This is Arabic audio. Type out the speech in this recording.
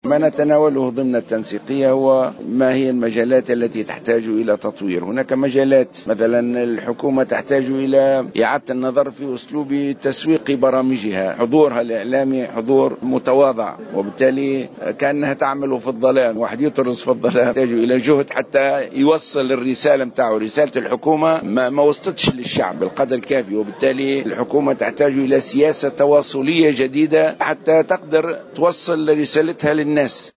ما نتناوله ضمن التنسيقية هو ما هي المجالات التي تحتاج إلى تطوير. هناك مجالات مثلا الحكومة تحتاج إلى إعادة النظر في أسلوب تسويق برامجها، حضورها الإعلامي حضور متواضع، وبالتالي كأنها تعمل في الظلام، واحد يطرز في الظلام، يحتاج إلى جهد حتى يوصل الرسالة متاعه. رسالة الحكومة ما وصلتش للشعب بالقدر الكافي، وبالتالي الحكومة تحتاج إلى سياسة تواصلية جديدة حتى تقدر توصل رسالتها للناس.